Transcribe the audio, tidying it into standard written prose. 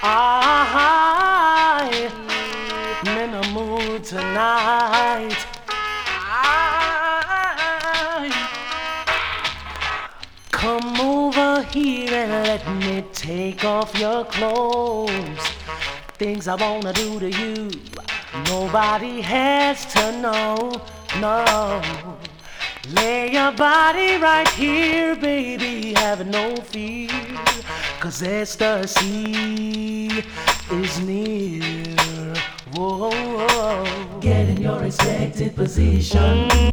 I'm in the mood tonight. Come over here and let me take off your clothes. Things I wanna do to you, nobody has to know, no. Lay your body right here, baby, have no fear, 'cause ecstasy is near. Whoa, get in your expected position.